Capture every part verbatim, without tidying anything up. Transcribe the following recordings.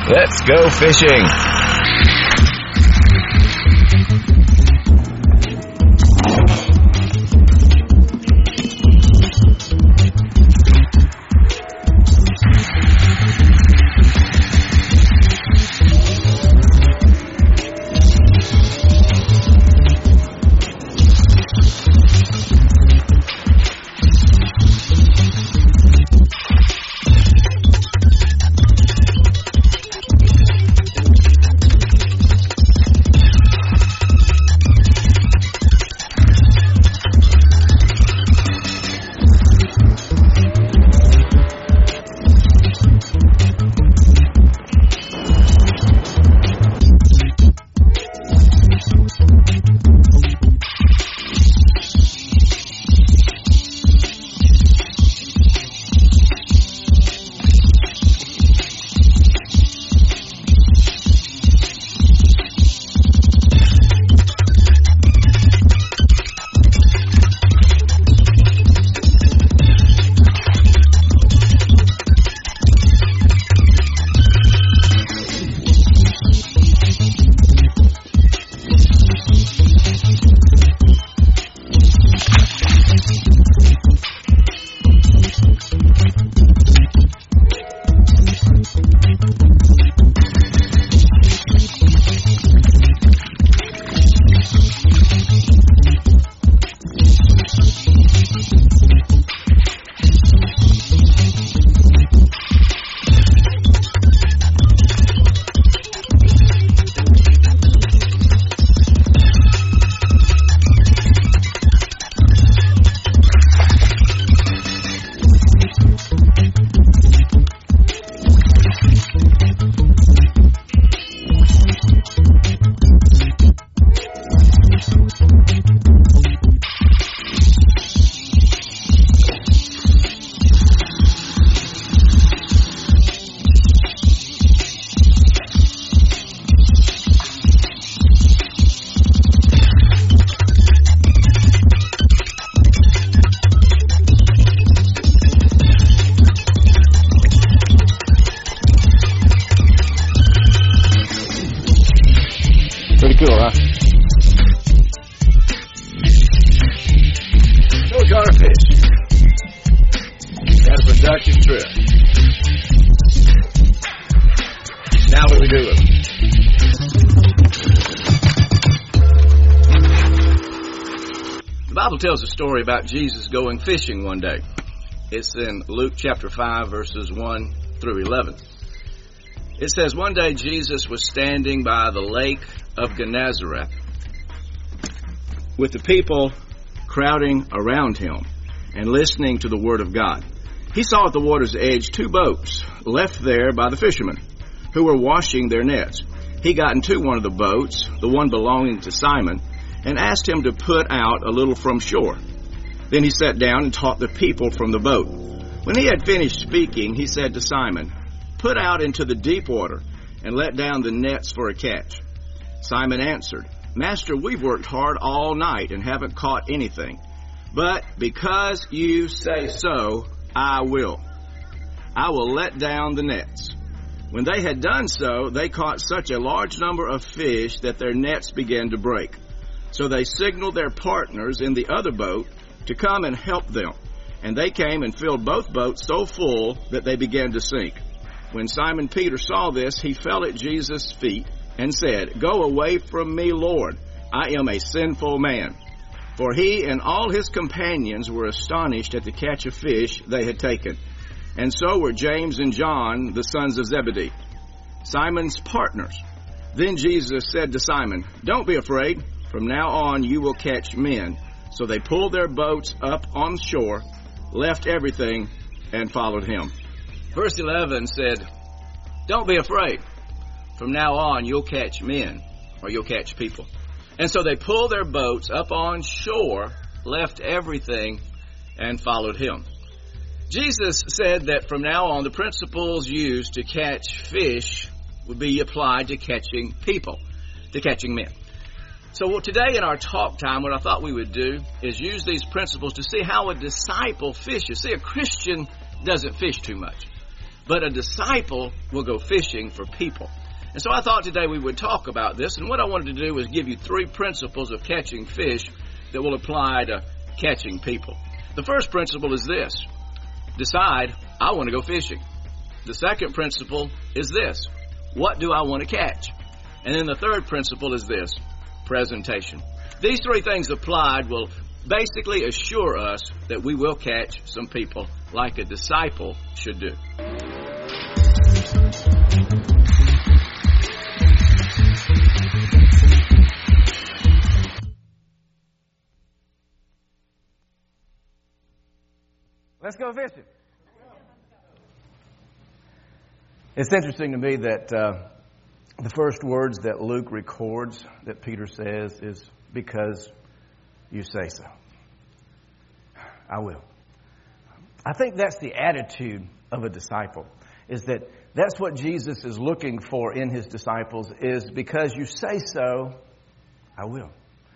Let's go fishing. Pretty cool, huh? So Garfish, had a productive trip. Now what do we do with them? The Bible tells a story about Jesus going fishing one day. It's in Luke chapter five, verses one through eleven. It says, one day Jesus was standing by the lake of Gennesaret with the people crowding around him and listening to the word of God. He saw at the water's edge two boats left there by the fishermen who were washing their nets. He got into one of the boats, the one belonging to Simon, and asked him to put out a little from shore. Then he sat down and taught the people from the boat. When he had finished speaking, he said to Simon, "Put out into the deep water and let down the nets for a catch." Simon answered, "Master, we've worked hard all night and haven't caught anything. But because you say so, I will. I will let down the nets." When they had done so, they caught such a large number of fish that their nets began to break. So they signaled their partners in the other boat to come and help them. And they came and filled both boats so full that they began to sink. When Simon Peter saw this, he fell at Jesus' feet and said, "Go away from me, Lord. I am a sinful man." For he and all his companions were astonished at the catch of fish they had taken. And so were James and John, the sons of Zebedee, Simon's partners. Then Jesus said to Simon, "Don't be afraid. From now on you will catch men." So they pulled their boats up on shore, left everything, and followed him. Verse eleven said, "Don't be afraid. From now on, you'll catch men," or you'll catch people. And so they pulled their boats up on shore, left everything, and followed him. Jesus said that from now on, the principles used to catch fish would be applied to catching people, to catching men. So today in our talk time, what I thought we would do is use these principles to see how a disciple fishes. See, a Christian doesn't fish too much. but a disciple will go fishing for people. And so I thought today we would talk about this, and what I wanted to do was give you three principles of catching fish that will apply to catching people. The first principle is this: decide, I want to go fishing. The second principle is this: what do I want to catch? And then the third principle is this: presentation. These three things applied will basically assure us that we will catch some people like a disciple should do. Let's go fishing. It's interesting to me that uh, the first words that Luke records that Peter says is, because you say so. I will. I think that's the attitude of a disciple, is that that's what Jesus is looking for in his disciples, is because you say so, I will.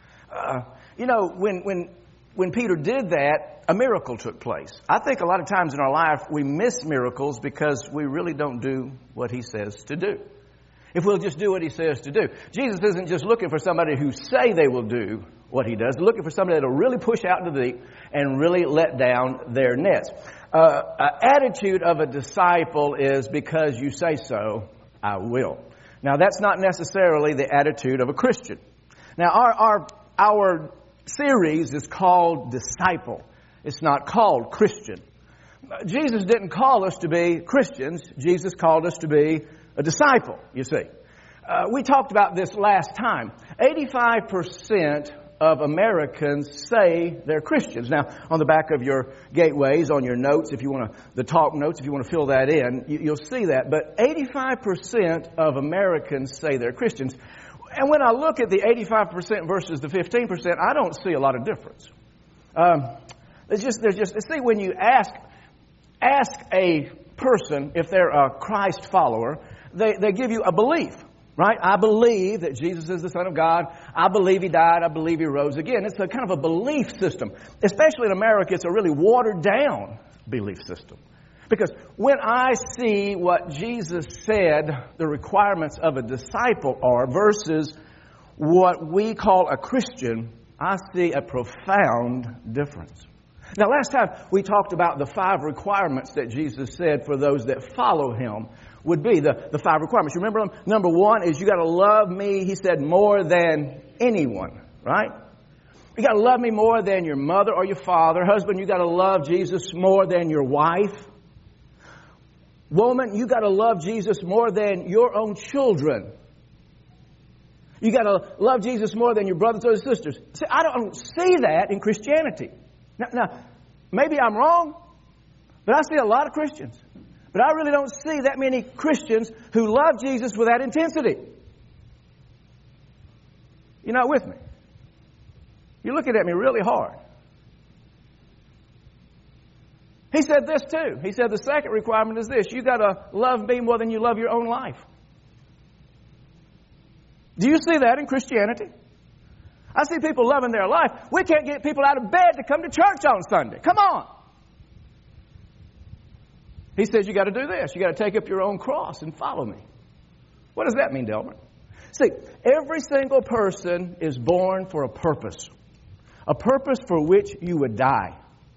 Uh, you know, when, when, when Peter did that, a miracle took place. I think a lot of times in our life we miss miracles because we really don't do what he says to do. If we'll just do what he says to do. Jesus isn't just looking for somebody who say they will do what he does. He's looking for somebody that will really push out into the deep and really let down their nets. Uh, an attitude of a disciple is, because you say so, I will. Now, that's not necessarily the attitude of a Christian. Now, our our, our series is called Disciple. It's not called Christian. Jesus didn't call us to be Christians. Jesus called us to be a disciple, you see. Uh, we talked about this last time. eighty-five percent of Americans say they're Christians. Now, on the back of your gateways, on your notes, if you want to, the talk notes, if you want to fill that in, you, you'll see that. But eighty-five percent of Americans say they're Christians. And when I look at the eighty-five percent versus the fifteen percent, I don't see a lot of difference. Um, it's just, there's just, see, when you ask, ask a person if they're a Christ follower, they, they give you a belief. Right? I believe that Jesus is the Son of God. I believe He died. I believe He rose again. It's a kind of a belief system. Especially in America, it's a really watered down belief system. Because when I see what Jesus said the requirements of a disciple are versus what we call a Christian, I see a profound difference. Now, last time we talked about the five requirements that Jesus said for those that follow Him would be the, the five requirements. You remember them? Number one is you got to love me, he said, more than anyone, right? You got to love me more than your mother or your father. Husband, you got to love Jesus more than your wife. Woman, you got to love Jesus more than your own children. You got to love Jesus more than your brothers or sisters. See, I don't see that in Christianity. Now, now, maybe I'm wrong, but I see a lot of Christians. But I really don't see that many Christians who love Jesus with that intensity. You're not with me. You're looking at me really hard. He said this too. He said the second requirement is this: you got to love me more than you love your own life. Do you see that in Christianity? I see people loving their life. We can't get people out of bed to come to church on Sunday. Come on. He says you got to do this. You got to take up your own cross and follow me. What does that mean, Delbert? See, every single person is born for a purpose. A purpose for which you would die.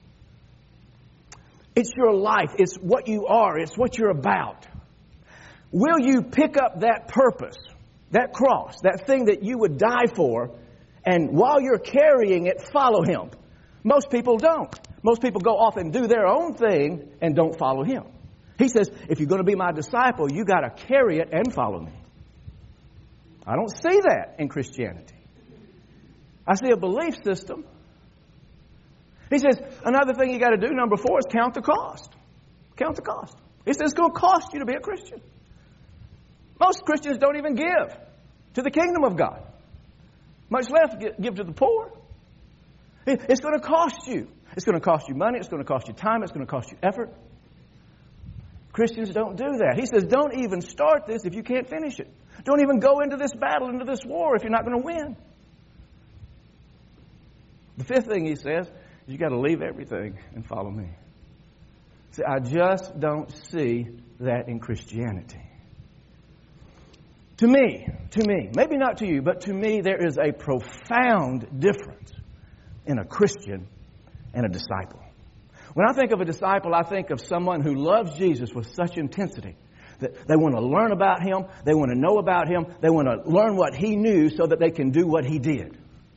It's your life. It's what you are. It's what you're about. Will you pick up that purpose, that cross, that thing that you would die for, and while you're carrying it, follow Him? Most people don't. Most people go off and do their own thing and don't follow Him. He says, if you're going to be my disciple, you got to carry it and follow me. I don't see that in Christianity. I see a belief system. He says, another thing you got to do, number four, is count the cost. Count the cost. He says it's going to cost you to be a Christian. Most Christians don't even give to the kingdom of God, much less give to the poor. It's going to cost you. It's going to cost you money. It's going to cost you time. It's going to cost you effort. Christians don't do that. He says, don't even start this if you can't finish it. Don't even go into this battle, into this war, if you're not going to win. The fifth thing he says is you got to leave everything and follow me. See, I just don't see that in Christianity. To me, to me, maybe not to you, but to me, there is a profound difference in a Christian and a disciple. When I think of a disciple, I think of someone who loves Jesus with such intensity that they want to learn about Him, they want to know about Him, they want to learn what He knew so that they can do what He did.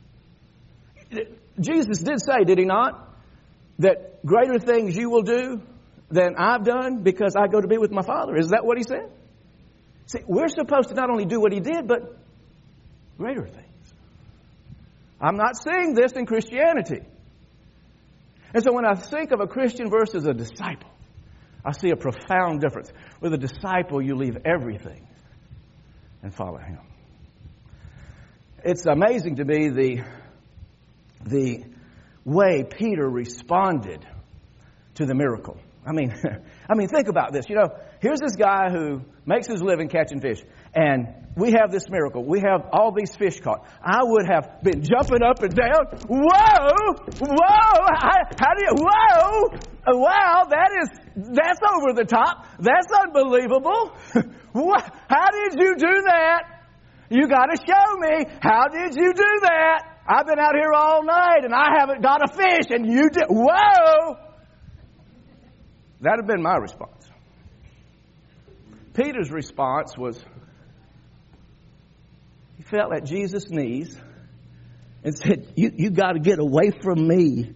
Jesus did say, did He not, that greater things you will do than I've done because I go to be with my Father. Is that what He said? See, we're supposed to not only do what He did, but greater things. I'm not seeing this in Christianity. And so when I think of a Christian versus a disciple, I see a profound difference. With a disciple, you leave everything and follow Him. It's amazing to me the, the way Peter responded to the miracle. I mean, I mean, think about this. You know, here's this guy who makes his living catching fish, and we have this miracle. We have all these fish caught. I would have been jumping up and down. Whoa! Whoa! How, how do you? Whoa! Wow! That is that's over the top. That's unbelievable. What? How did you do that? You got to show me. How did you do that? I've been out here all night and I haven't got a fish, and you did. Whoa! That would have been my response. Peter's response was, he fell at Jesus' knees and said, you, you got to get away from me.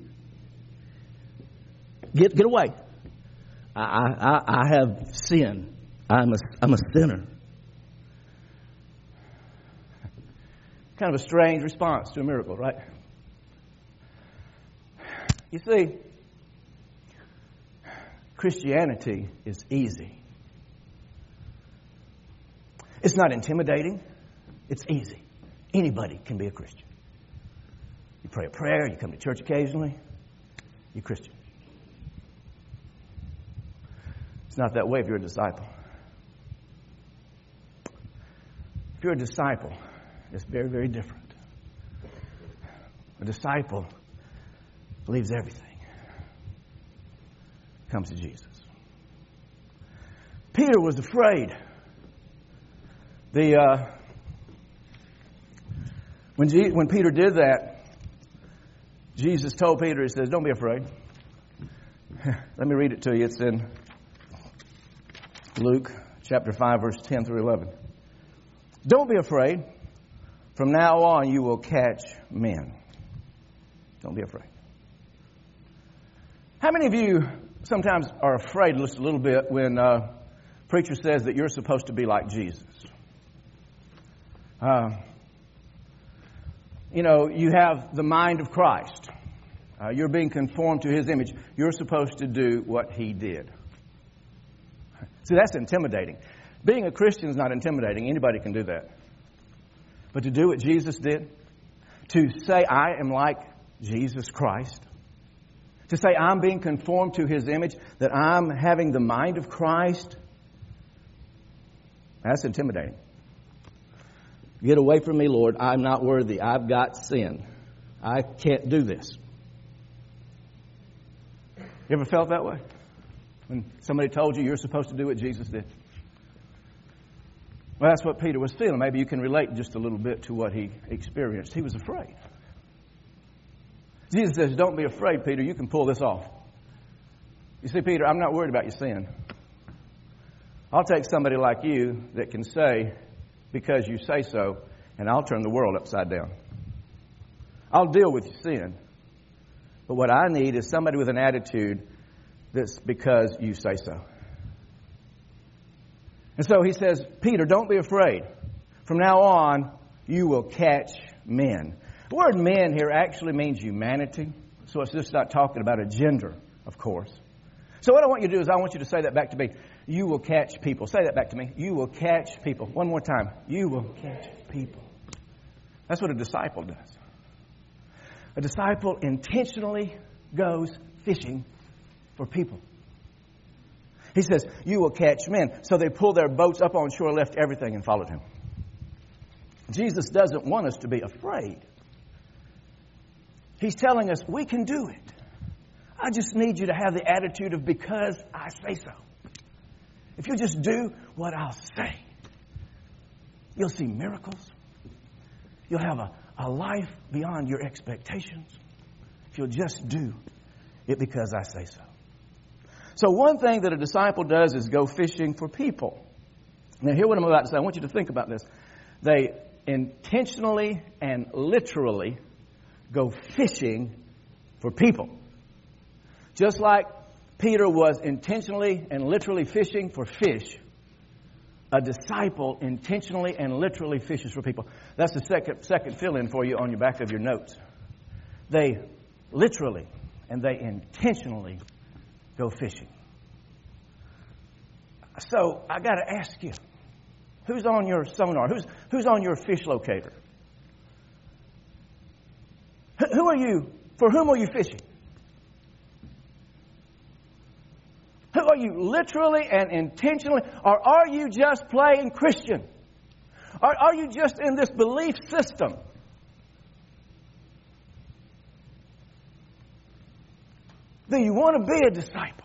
Get, get away. I, I, I have sinned. I'm a, I'm a sinner. Kind of a strange response to a miracle, right? You see, Christianity is easy. It's not intimidating. It's easy. Anybody can be a Christian. You pray a prayer, you come to church occasionally, you're Christian. It's not that way if you're a disciple. If you're a disciple, it's very, very different. A disciple believes everything. Comes to Jesus. Peter was afraid. The uh, when Je- when Peter did that, Jesus told Peter, He says, "Don't be afraid." Let me read it to you. It's in Luke chapter five, verse ten through eleven. Don't be afraid. From now on, you will catch men. Don't be afraid. How many of you sometimes are afraid just a little bit when a uh, preacher says that you're supposed to be like Jesus? Uh, you know, you have the mind of Christ. Uh, you're being conformed to His image. You're supposed to do what He did. See, that's intimidating. Being a Christian is not intimidating. Anybody can do that. But to do what Jesus did, to say, I am like Jesus Christ, to say I'm being conformed to His image, that I'm having the mind of Christ, that's intimidating. Get away from me, Lord. I'm not worthy. I've got sin. I can't do this. You ever felt that way? When somebody told you you're supposed to do what Jesus did? Well, that's what Peter was feeling. Maybe you can relate just a little bit to what he experienced. He was afraid. Jesus says, don't be afraid, Peter. You can pull this off. You see, Peter, I'm not worried about your sin. I'll take somebody like you that can say, because you say so, and I'll turn the world upside down. I'll deal with your sin. But what I need is somebody with an attitude that's because you say so. And so he says, Peter, don't be afraid. From now on, you will catch men. The word men here actually means humanity. So it's just not talking about a gender, of course. So what I want you to do is I want you to say that back to me. You will catch people. Say that back to me. You will catch people. One more time. You will catch people. That's what a disciple does. A disciple intentionally goes fishing for people. He says, you will catch men. So they pulled their boats up on shore, left everything, and followed Him. Jesus doesn't want us to be afraid. He's telling us we can do it. I just need you to have the attitude of because I say so. if you just do what I'll say, you'll see miracles. You'll have a, a life beyond your expectations. If you'll just do it because I say so. So one thing that a disciple does is go fishing for people. Now, hear what I'm about to say. I want you to think about this. They intentionally and literally go fishing for people. Just like Peter was intentionally and literally fishing for fish, a disciple intentionally and literally fishes for people. That's the second, second fill-in for you on your back of your notes. They literally and they intentionally go fishing. So I got to ask you, who's on your sonar? Who's, who's on your fish locator? Who are you? For whom are you fishing? Who are you literally and intentionally? Or are you just playing Christian? Or are you just in this belief system? Do you want to be a disciple?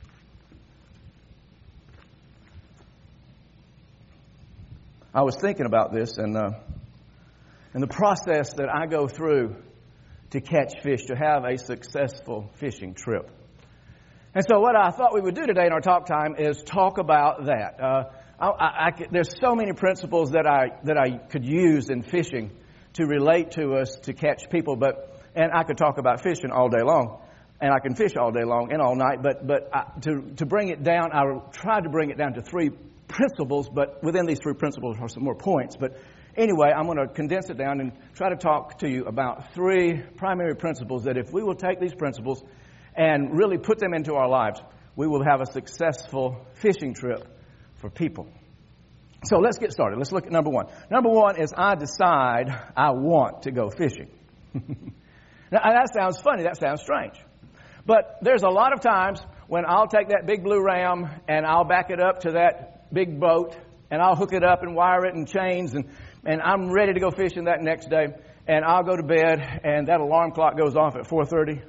I was thinking about this and uh, and the process that I go through to catch fish, to have a successful fishing trip. And so what I thought we would do today in our talk time is talk about that. Uh, I, I, I, there's so many principles that I that I could use in fishing to relate to us to catch people, but and I could talk about fishing all day long, and I can fish all day long and all night. But but I, to to bring it down, I tried to bring it down to three principles, but within these three principles are some more points. But anyway, I'm going to condense it down and try to talk to you about three primary principles that if we will take these principles and really put them into our lives, we will have a successful fishing trip for people. So let's get started. Let's look at number one. Number one is I decide I want to go fishing. Now, that sounds funny. That sounds strange. But there's a lot of times when I'll take that big blue ram and I'll back it up to that big boat and I'll hook it up and wire it in chains and, and I'm ready to go fishing that next day. And I'll go to bed and that alarm clock goes off at four thirty.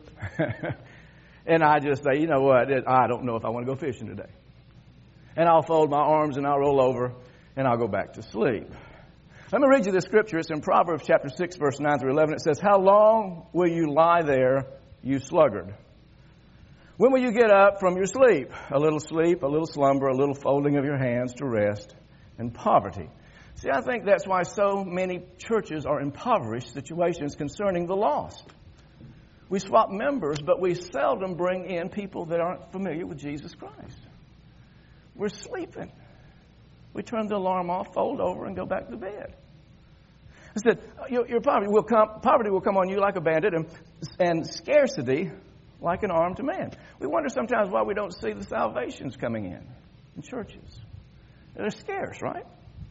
And I just say, you know what, I don't know if I want to go fishing today. And I'll fold my arms and I'll roll over and I'll go back to sleep. Let me read you the scripture. It's in Proverbs chapter six, verse nine through eleven. It says, how long will you lie there, you sluggard? When will you get up from your sleep? A little sleep, a little slumber, a little folding of your hands to rest, and poverty. See, I think that's why so many churches are impoverished situations concerning the lost. We swap members, but we seldom bring in people that aren't familiar with Jesus Christ. We're sleeping. We turn the alarm off, fold over, and go back to bed. I said, your, your poverty will come. Poverty will come on you like a bandit, and, and scarcity like an armed man. We wonder sometimes why we don't see the salvations coming in in churches. They're scarce, right?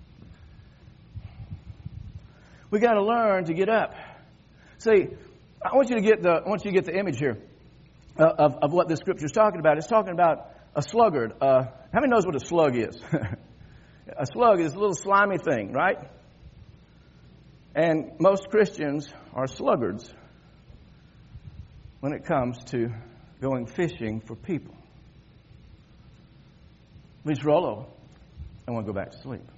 We got to learn to get up. See, I want you to get the I want you to get the image here uh, of of what this scripture is talking about. It's talking about a sluggard. Uh, how many knows what a slug is? A slug is a little slimy thing, right? And most Christians are sluggards when it comes to going fishing for people. We just roll over and want to go back to sleep.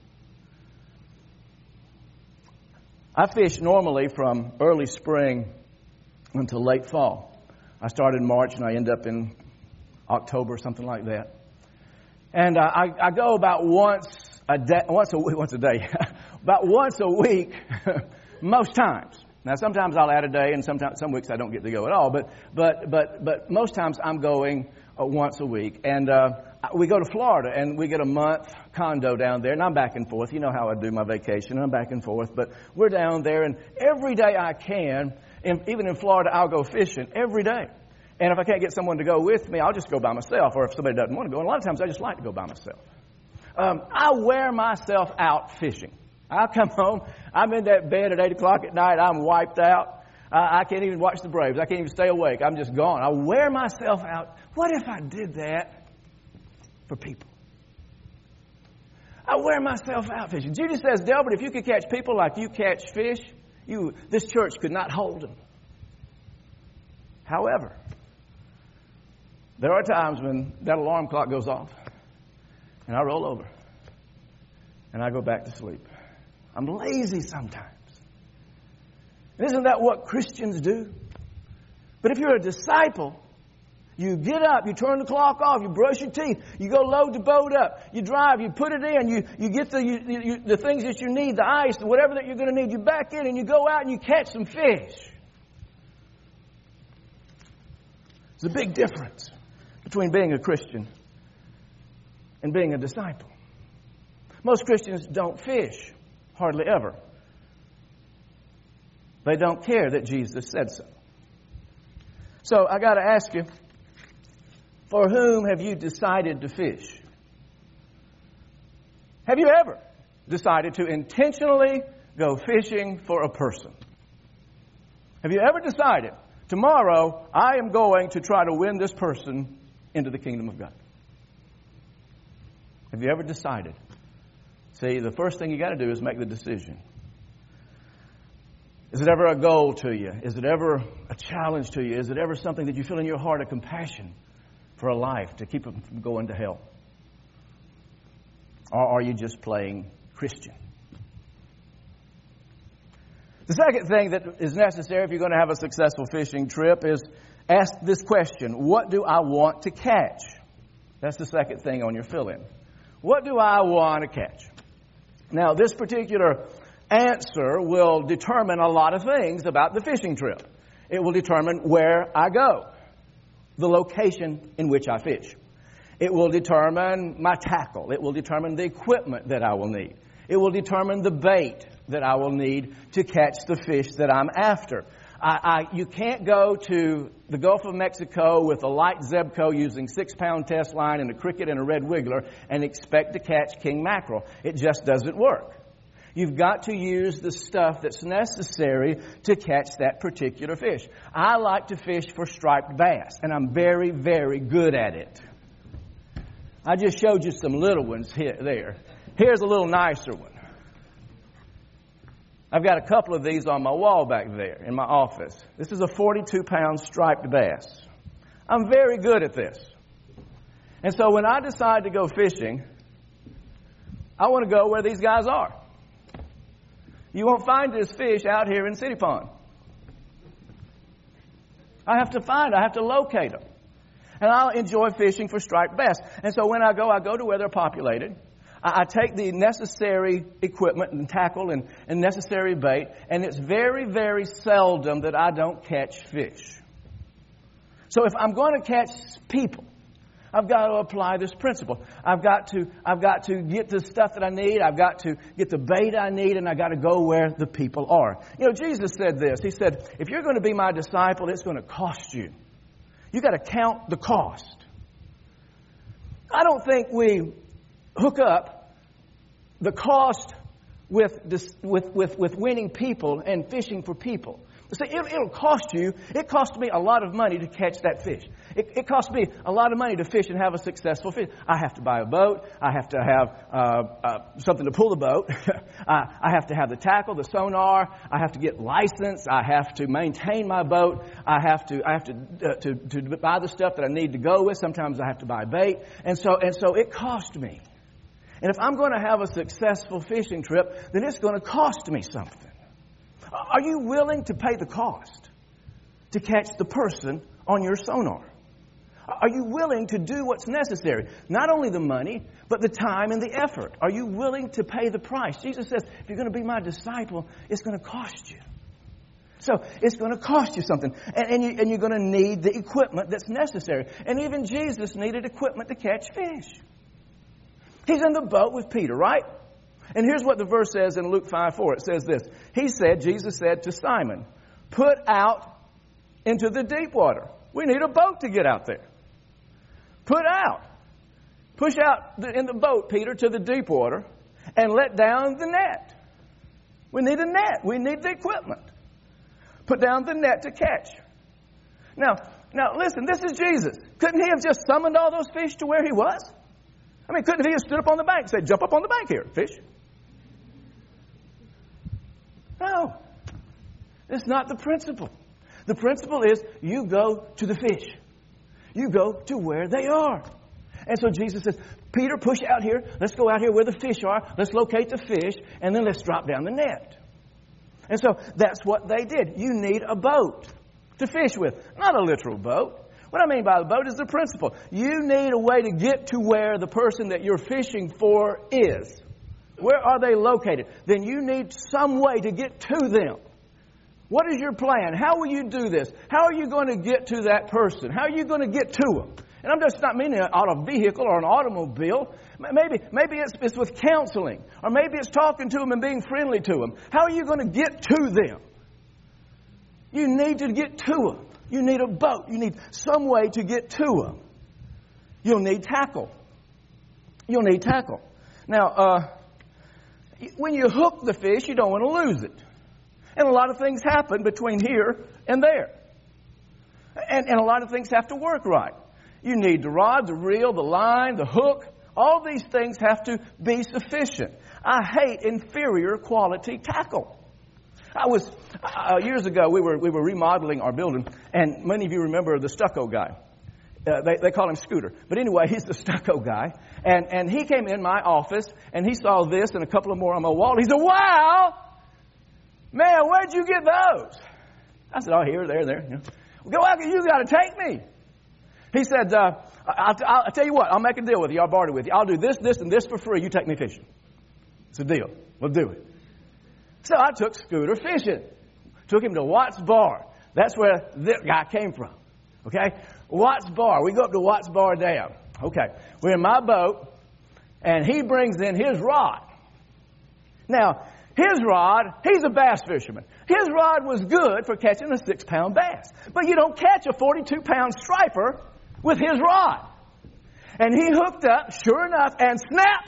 I fish normally from early spring until late fall. I start in March and I end up in October, something like that. And uh, I, I go about once a day, once a week, once a day, about once a week, most times. Now, sometimes I'll add a day, and sometimes some weeks I don't get to go at all. But but but but most times I'm going uh, once a week, and uh, we go to Florida, and we get a month condo down there, and I'm back and forth. You know how I do my vacation, and I'm back and forth. But we're down there, and every day I can, in, even in Florida, I'll go fishing every day. And if I can't get someone to go with me, I'll just go by myself. Or if somebody doesn't want to go, and a lot of times I just like to go by myself. Um, I wear myself out fishing. I come home, I'm in that bed at eight o'clock at night, I'm wiped out. I, I can't even watch the Braves. I can't even stay awake. I'm just gone. I wear myself out. What if I did that for people? I wear myself out fishing. Jesus says, Delbert, if you could catch people like you catch fish, you this church could not hold them. However, there are times when that alarm clock goes off and I roll over. And I go back to sleep. I'm lazy sometimes. Isn't that what Christians do? But if you're a disciple, you get up, you turn the clock off, you brush your teeth, you go load the boat up, you drive, you put it in, you, you get the, you, you, the things that you need, the ice, whatever that you're going to need, you back in and you go out and you catch some fish. There's a big difference between being a Christian and being a disciple. Most Christians don't fish, hardly ever. They don't care that Jesus said so. So I got to ask you, for whom have you decided to fish? Have you ever decided to intentionally go fishing for a person? Have you ever decided, tomorrow I am going to try to win this person into the kingdom of God? Have you ever decided? See, the first thing you got to do is make the decision. Is it ever a goal to you? Is it ever a challenge to you? Is it ever something that you feel in your heart a compassion for a life to keep them from going to hell? Or are you just playing Christian? The second thing that is necessary if you're going to have a successful fishing trip is ask this question: what do I want to catch? That's the second thing on your fill-in. What do I want to catch? Now, this particular answer will determine a lot of things about the fishing trip. It will determine where I go, the location in which I fish. It will determine my tackle. It will determine the equipment that I will need. It will determine the bait that I will need to catch the fish that I'm after. I, I, you can't go to the Gulf of Mexico with a light Zebco using six-pound test line and a cricket and a red wiggler and expect to catch king mackerel. It just doesn't work. You've got to use the stuff that's necessary to catch that particular fish. I like to fish for striped bass, and I'm very, very good at it. I just showed you some little ones here, there. Here's a little nicer one. I've got a couple of these on my wall back there in my office. This is a forty-two pound striped bass. I'm very good at this. And so when I decide to go fishing, I want to go where these guys are. You won't find this fish out here in City Pond. I have to find, I have to locate them. And I'll enjoy fishing for striped bass. And so when I go, I go to where they're populated. I take the necessary equipment and tackle and, and necessary bait, and it's very, very seldom that I don't catch fish. So if I'm going to catch people, I've got to apply this principle. I've got to, I've got to get the stuff that I need. I've got to get the bait I need, and I've got to go where the people are. You know, Jesus said this. He said, if you're going to be my disciple, it's going to cost you. You've got to count the cost. I don't think we hook up the cost with, this, with, with, with winning people and fishing for people. See, it, it'll cost you. It cost me a lot of money to catch that fish. It, it cost me a lot of money to fish and have a successful fish. I have to buy a boat. I have to have uh, uh, something to pull the boat. I, I have to have the tackle, the sonar. I have to get licensed. I have to maintain my boat. I have to I have to, uh, to to buy the stuff that I need to go with. Sometimes I have to buy bait, and so and so it cost me. And if I'm going to have a successful fishing trip, then it's going to cost me something. Are you willing to pay the cost to catch the person on your sonar? Are you willing to do what's necessary? Not only the money, but the time and the effort. Are you willing to pay the price? Jesus says, if you're going to be my disciple, it's going to cost you. So it's going to cost you something. And, and, you, and you're going to need the equipment that's necessary. And even Jesus needed equipment to catch fish. He's in the boat with Peter, right? And here's what the verse says in Luke five four. It says this. He said, Jesus said to Simon, put out into the deep water. We need a boat to get out there. Put out. Push out the, in the boat, Peter, to the deep water and let down the net. We need a net. We need the equipment. Put down the net to catch. Now, now listen, this is Jesus. Couldn't he have just summoned all those fish to where he was? I mean, couldn't he have stood up on the bank and said, jump up on the bank here, fish? No. It's not the principle. The principle is you go to the fish. You go to where they are. And so Jesus says, Peter, push out here. Let's go out here where the fish are. Let's locate the fish, and then let's drop down the net. And so that's what they did. You need a boat to fish with, not a literal boat. What I mean by the boat is the principle. You need a way to get to where the person that you're fishing for is. Where are they located? Then you need some way to get to them. What is your plan? How will you do this? How are you going to get to that person? How are you going to get to them? And I'm just not meaning on a vehicle or an automobile. Maybe, maybe it's, it's with counseling. Or maybe it's talking to them and being friendly to them. How are you going to get to them? You need to get to them. You need a boat. You need some way to get to them. You'll need tackle. You'll need tackle. Now, uh, when you hook the fish, you don't want to lose it. And a lot of things happen between here and there. And, and a lot of things have to work right. You need the rod, the reel, the line, the hook. All these things have to be sufficient. I hate inferior quality tackle. I was, uh, years ago, we were we were remodeling our building, and many of you remember the stucco guy. Uh, they, they call him Scooter. But anyway, he's the stucco guy. And, and he came in my office, and he saw this and a couple of more on my wall. He said, wow, man, where'd you get those? I said, oh, here, there, there. You know, well, go out, you got to take me. He said, uh, I'll, I'll, I'll tell you what, I'll make a deal with you. I'll barter with you. I'll do this, this, and this for free. You take me fishing. It's a deal. We'll do it. So I took Scooter fishing. Took him to Watts Bar. That's where this guy came from. Okay? Watts Bar. We go up to Watts Bar Dam. Okay. We're in my boat, and he brings in his rod. Now, his rod, he's a bass fisherman. His rod was good for catching a six-pound bass. But you don't catch a forty-two pound striper with his rod. And he hooked up, sure enough, and snap!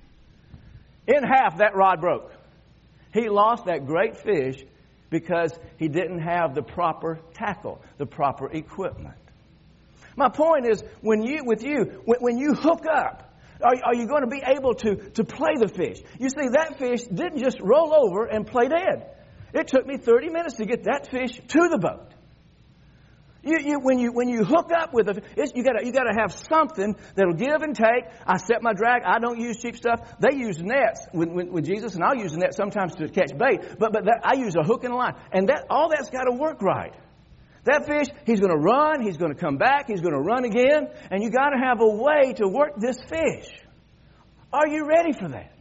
In half, that rod broke. He lost that great fish because he didn't have the proper tackle, the proper equipment. My point is, when you, with you, when, when you hook up, are, are you going to be able to, to play the fish? You see, that fish didn't just roll over and play dead. It took me thirty minutes to get that fish to the boat. You, you, when you when you hook up with a, it's, you got you got to have something that'll give and take. I set my drag. I don't use cheap stuff. They use nets with, with, with Jesus, and I'll use a net sometimes to catch bait. But but that, I use a hook and a line, and that all that's got to work right. That fish, he's going to run. He's going to come back. He's going to run again, and you got to have a way to work this fish. Are you ready for that?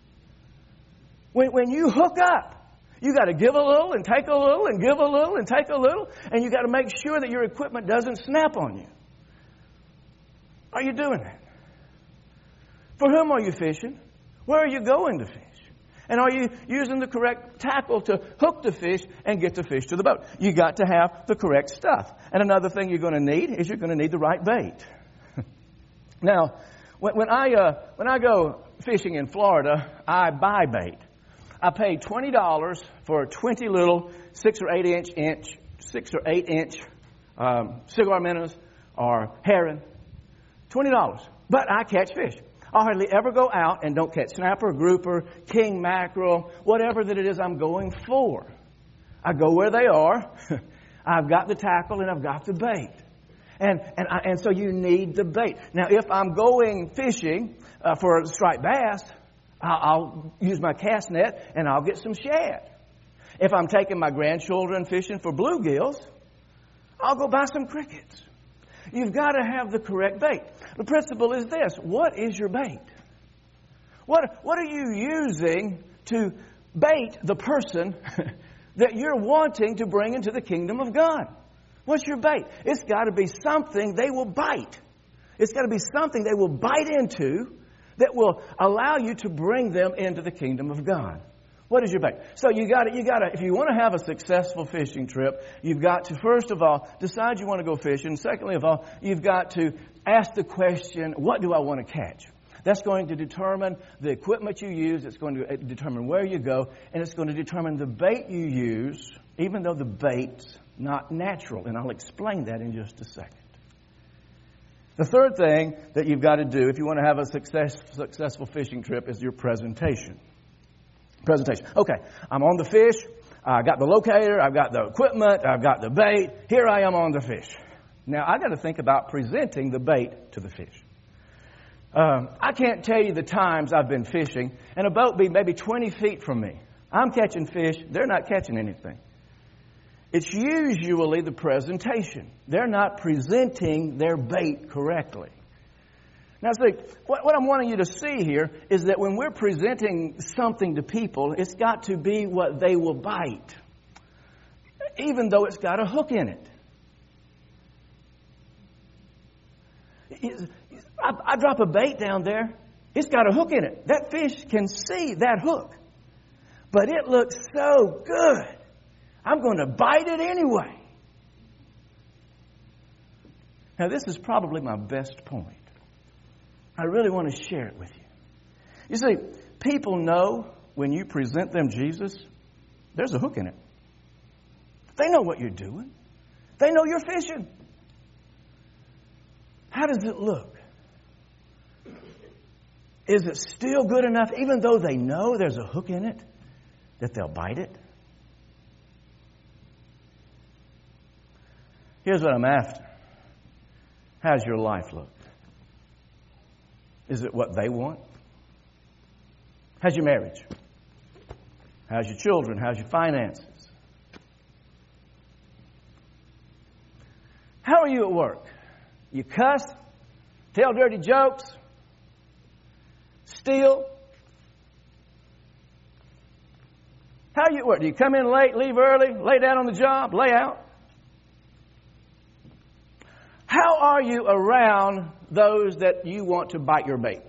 When when you hook up, you got to give a little and take a little and give a little and take a little. And you got to make sure that your equipment doesn't snap on you. Are you doing that? For whom are you fishing? Where are you going to fish? And are you using the correct tackle to hook the fish and get the fish to the boat? You got to have the correct stuff. And another thing you're going to need is you're going to need the right bait. Now, when, when I uh, when I go fishing in Florida, I buy bait. I paid twenty dollars for twenty little six or eight inch inch, six or eight inch um, cigar minnows or herring. Twenty dollars. But I catch fish. I hardly ever go out and don't catch snapper, grouper, king mackerel, whatever that it is I'm going for. I go where they are. I've got the tackle and I've got the bait. And and I, and so you need the bait. Now, if I'm going fishing uh, for striped bass, I'll use my cast net and I'll get some shad. If I'm taking my grandchildren fishing for bluegills, I'll go buy some crickets. You've got to have the correct bait. The principle is this. What is your bait? What, what are you using to bait the person that you're wanting to bring into the kingdom of God? What's your bait? It's got to be something they will bite. It's got to be something they will bite into that will allow you to bring them into the kingdom of God. What is your bait? So you got to, you got to, if you want to have a successful fishing trip, you've got to, first of all, decide you want to go fishing. Secondly of all, you've got to ask the question, what do I want to catch? That's going to determine the equipment you use. It's going to determine where you go. And it's going to determine the bait you use, even though the bait's not natural. And I'll explain that in just a second. The third thing that you've got to do if you want to have a success, successful fishing trip is your presentation. Presentation. Okay, I'm on the fish. I got the locator. I've got the equipment. I've got the bait. Here I am on the fish. Now, I got to think about presenting the bait to the fish. Um, I can't tell you the times I've been fishing, and a boat be maybe twenty feet from me. I'm catching fish. They're not catching anything. It's usually the presentation. They're not presenting their bait correctly. Now, see, what, what I'm wanting you to see here is that when we're presenting something to people, it's got to be what they will bite, even though it's got a hook in it. I, I drop a bait down there, it's got a hook in it. That fish can see that hook, but it looks so good, I'm going to bite it anyway. Now, this is probably my best point. I really want to share it with you. You see, people know when you present them Jesus, there's a hook in it. They know what you're doing. They know you're fishing. How does it look? Is it still good enough, even though they know there's a hook in it, that they'll bite it? Here's what I'm after. How's your life look? Is it what they want? How's your marriage? How's your children? How's your finances? How are you at work? You cuss, tell dirty jokes, steal. How are you at work? Do you come in late, leave early, lay down on the job, lay out? How are you around those that you want to bite your bait?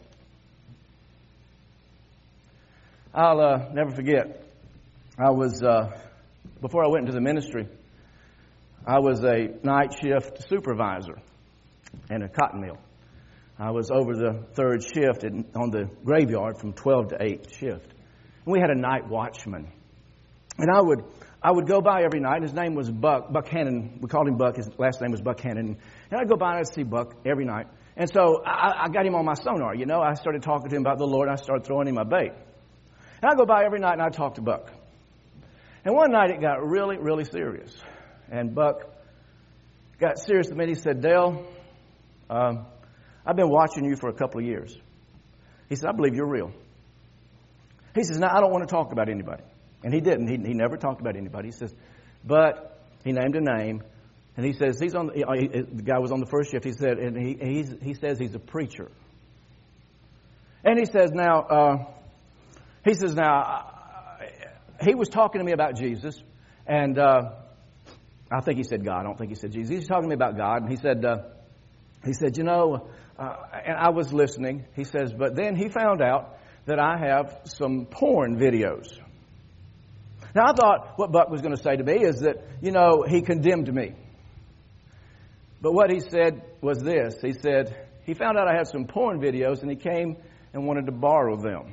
I'll uh, never forget. I was, uh, before I went into the ministry, I was a night shift supervisor in a cotton mill. I was over the third shift in, on the graveyard from twelve to eight shift. And we had a night watchman. And I would I would go by every night. His name was Buck, Buck Hannon. We called him Buck. His last name was Buck Hannon. And I'd go by and I'd see Buck every night. And so I, I got him on my sonar, you know. I started talking to him about the Lord. I started throwing him my bait. And I'd go by every night and I'd talk to Buck. And one night it got really, really serious. And Buck got serious to me. He said, Dale, um, I've been watching you for a couple of years. He said, I believe you're real. He says, now I don't want to talk about anybody. And he didn't. He, he never talked about anybody. He says, but he named a name. And he says, he's on. The, he, the guy was on the first shift. He said, and he he's, he says he's a preacher. And he says, now, uh, he says, now, uh, he was talking to me about Jesus. And uh, I think he said God. I don't think he said Jesus. He was talking to me about God. And he said, uh, he said, you know, uh, and I was listening. He says, but then he found out that I have some porn videos. Now, I thought what Buck was going to say to me is that, you know, he condemned me. But what he said was this. He said, he found out I had some porn videos and he came and wanted to borrow them.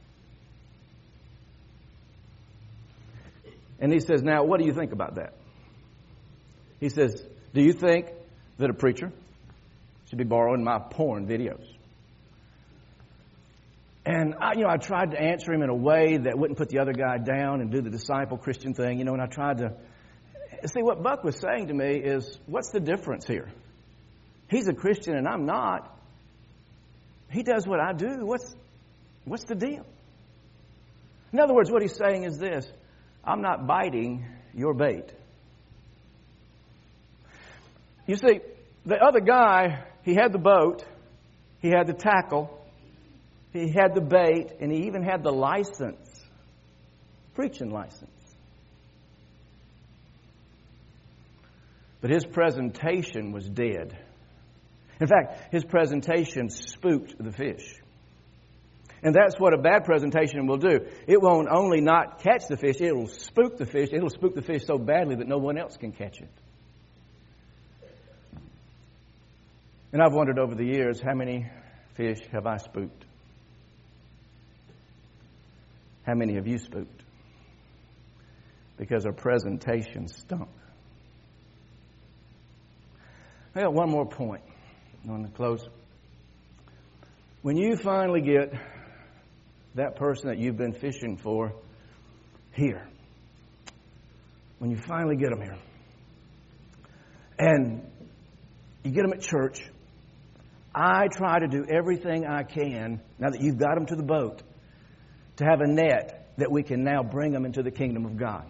And he says, now, what do you think about that? He says, do you think that a preacher should be borrowing my porn videos? And, I, you know, I tried to answer him in a way that wouldn't put the other guy down and do the disciple Christian thing, you know, and I tried to... See, what Buck was saying to me is, what's the difference here? He's a Christian and I'm not. He does what I do. What's, what's the deal? In other words, what he's saying is this: I'm not biting your bait. You see, the other guy, he had the boat, he had the tackle, he had the bait, and he even had the license, preaching license. But his presentation was dead. In fact, his presentation spooked the fish. And that's what a bad presentation will do. It won't only not catch the fish, it will spook the fish. It will spook the fish so badly that no one else can catch it. And I've wondered over the years, how many fish have I spooked? How many have you spooked? Because our presentation stunk. I got one more point. I want to close. When you finally get that person that you've been fishing for here, when you finally get them here, and you get them at church, I try to do everything I can, now that you've got them to the boat, to have a net that we can now bring them into the kingdom of God.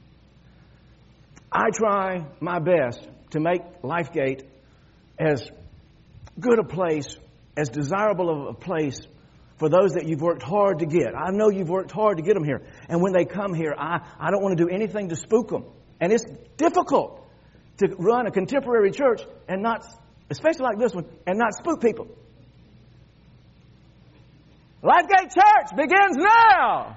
I try my best to make LifeGate as good a place, as desirable of a place for those that you've worked hard to get. I know you've worked hard to get them here. And when they come here, I, I don't want to do anything to spook them. And it's difficult to run a contemporary church and not, especially like this one, and not spook people. LifeGate Church begins now.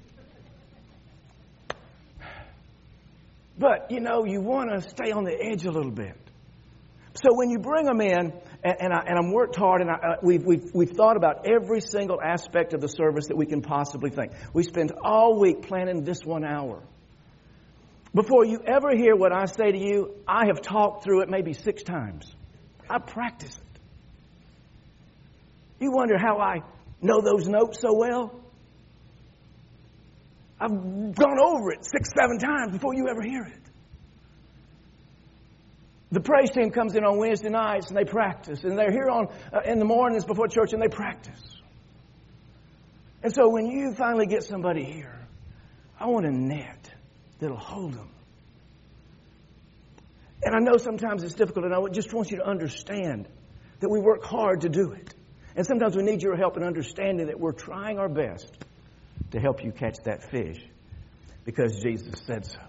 But, you know, you want to stay on the edge a little bit. So when you bring them in, and, and, I, and I'm worked hard, and I, uh, we've, we've, we've thought about every single aspect of the service that we can possibly think. We spend all week planning this one hour. Before you ever hear what I say to you, I have talked through it maybe six times. I practice it. You wonder how I know those notes so well? I've gone over it six, seven times before you ever hear it. The praise team comes in on Wednesday nights and they practice. And they're here on uh, in the mornings before church and they practice. And so when you finally get somebody here, I want a net that'll hold them. And I know sometimes it's difficult, and I just want you to understand that we work hard to do it. And sometimes we need your help in understanding that we're trying our best to help you catch that fish because Jesus said so.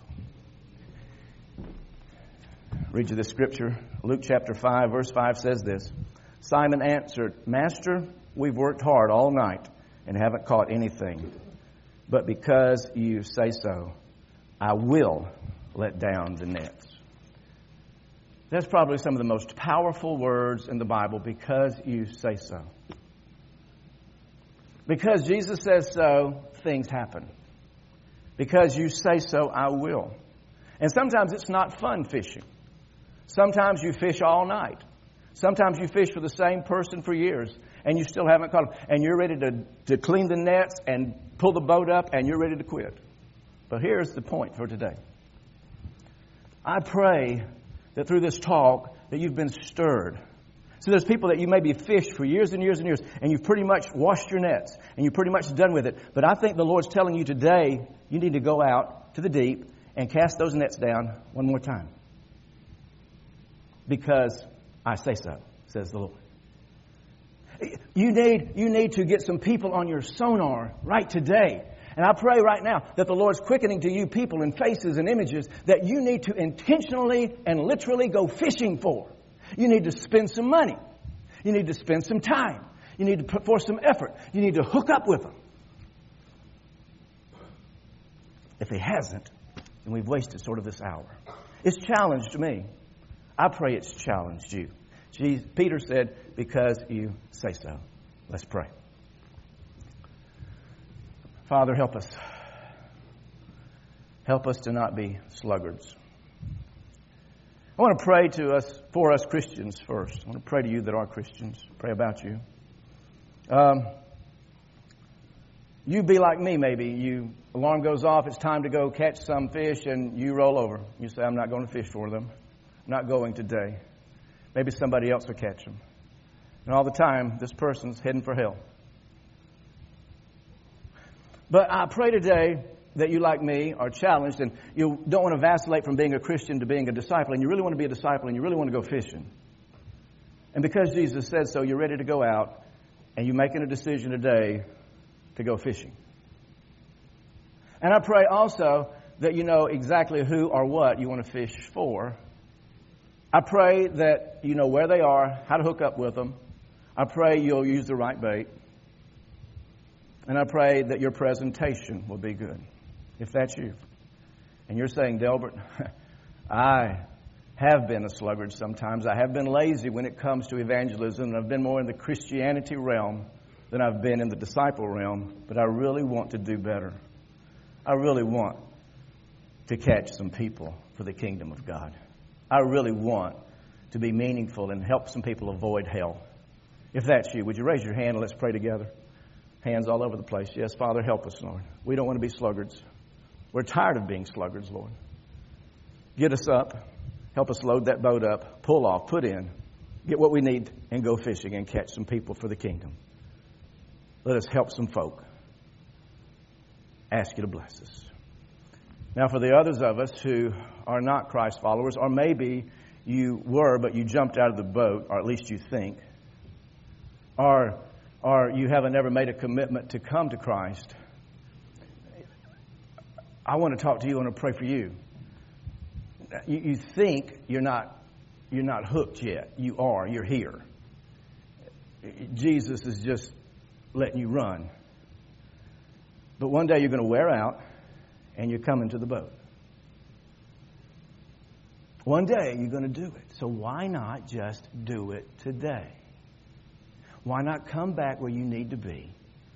Read you the scripture. Luke chapter five, verse five says this. Simon answered, Master, we've worked hard all night and haven't caught anything. But because you say so, I will let down the nets. That's probably some of the most powerful words in the Bible, because you say so. Because Jesus says so, things happen. Because you say so, I will. And sometimes it's not fun fishing. Sometimes you fish all night. Sometimes you fish for the same person for years and you still haven't caught them. And you're ready to, to clean the nets and pull the boat up and you're ready to quit. But here's the point for today. I pray that through this talk that you've been stirred. So there's people that you maybe fished for years and years and years and you've pretty much washed your nets and you're pretty much done with it. But I think the Lord's telling you today you need to go out to the deep and cast those nets down one more time. Because I say so, says the Lord. You need, you need to get some people on your sonar right today. And I pray right now that the Lord's quickening to you people and faces and images that you need to intentionally and literally go fishing for. You need to spend some money. You need to spend some time. You need to put forth some effort. You need to hook up with them. If he hasn't, then we've wasted sort of this hour. It's challenged me. I pray it's challenged you. Jesus, Peter said, because you say so. Let's pray. Father, help us. Help us to not be sluggards. I want to pray to us, for us Christians first. I want to pray to you that are Christians. Pray about you. Um, you be like me, maybe. You alarm goes off, it's time to go catch some fish, and you roll over. You say, I'm not going to fish for them. I'm not going today. Maybe somebody else will catch them. And all the time, this person's heading for hell. But I pray today that you, like me, are challenged and you don't want to vacillate from being a Christian to being a disciple, and you really want to be a disciple and you really want to go fishing. And because Jesus said so, you're ready to go out and you're making a decision today to go fishing. And I pray also that you know exactly who or what you want to fish for. I pray that you know where they are, how to hook up with them. I pray you'll use the right bait. And I pray that your presentation will be good, if that's you. And you're saying, Delbert, I have been a sluggard sometimes. I have been lazy when it comes to evangelism. And I've been more in the Christianity realm than I've been in the disciple realm. But I really want to do better. I really want to catch some people for the kingdom of God. I really want to be meaningful and help some people avoid hell. If that's you, would you raise your hand and let's pray together? Hands all over the place. Yes, Father, help us, Lord. We don't want to be sluggards. We're tired of being sluggards, Lord. Get us up. Help us load that boat up. Pull off. Put in. get what we need and go fishing and catch some people for the kingdom. Let us help some folk. Ask you to bless us. Now, for the others of us who are not Christ followers, or maybe you were, but you jumped out of the boat, or at least you think, or, or you haven't ever made a commitment to come to Christ, I want to talk to you. I want to pray for you. You, you think you're not, you're not hooked yet. You are. You're here. Jesus is just letting you run. But one day you're going to wear out and you're coming to the boat. One day you're going to do it. So why not just do it today? Why not come back where you need to be?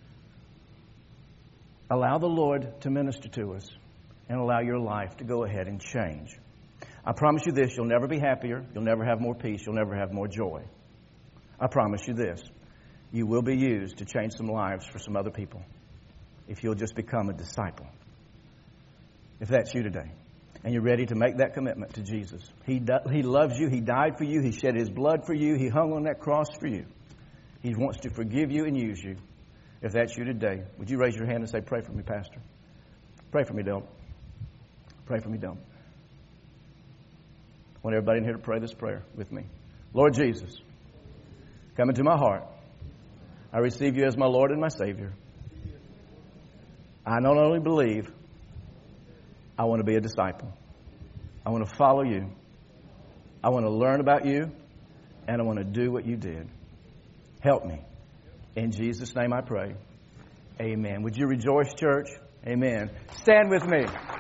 Allow the Lord to minister to us and allow your life to go ahead and change. I promise you this, you'll never be happier. You'll never have more peace. You'll never have more joy. I promise you this, you will be used to change some lives for some other people if you'll just become a disciple. If that's you today, and you're ready to make that commitment to Jesus. He, do, he loves you. He died for you. He shed His blood for you. He hung on that cross for you. He wants to forgive you and use you. If that's you today, would you raise your hand and say, pray for me, Pastor? Pray for me, don't. Pray for me, don't. I want everybody in here to pray this prayer with me. Lord Jesus, come into my heart. I receive you as my Lord and my Savior. I not only believe, I want to be a disciple. I want to follow you. I want to learn about you, and I want to do what you did. Help me. In Jesus' name I pray. Amen. Would you rejoice, church? Amen. Stand with me.